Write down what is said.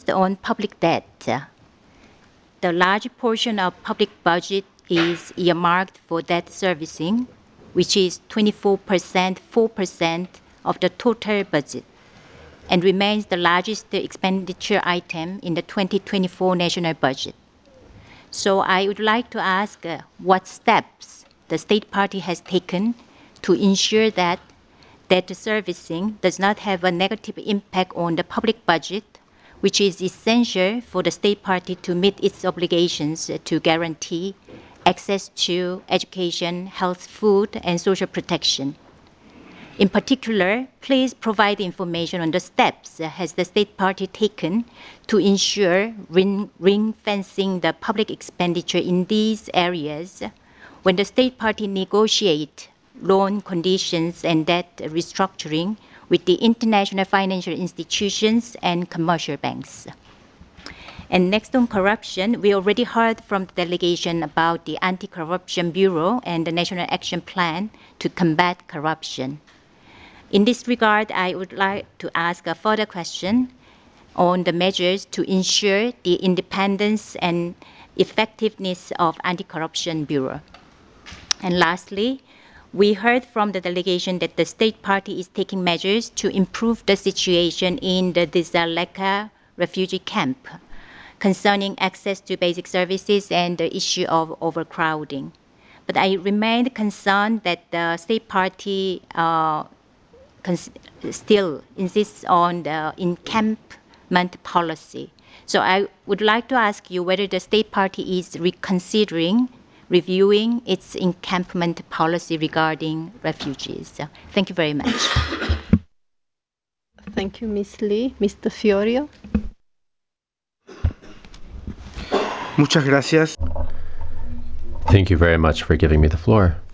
First, on public debt. The large portion of public budget is earmarked for debt servicing, which is 4% of the total budget, and remains the largest expenditure item in the 2024 national budget. So I would like to ask what steps the state party has taken to ensure that debt servicing does not have a negative impact on the public budget, which is essential for the state party to meet its obligations to guarantee access to education, health, food, and social protection. In particular, please provide information on the steps has the state party taken to ensure ring-fencing the public expenditure in these areas when the state party negotiate loan conditions and debt restructuring with the international financial institutions and commercial banks. And next on corruption, we already heard from the delegation about the Anti-Corruption Bureau and the National Action Plan to combat corruption. In this regard, I would like to ask a further question on the measures to ensure the independence and effectiveness of Anti-Corruption Bureau. And lastly, we heard from the delegation that the state party is taking measures to improve the situation in the Dzaleka refugee camp concerning access to basic services and the issue of overcrowding. But I remain concerned that the state party still insists on the encampment policy. So I would like to ask you whether the state party is reviewing its encampment policy regarding refugees. Thank you very much. Thank you, Ms. Lee. Mr. Fiorio. Muchas gracias. Thank you very much for giving me the floor.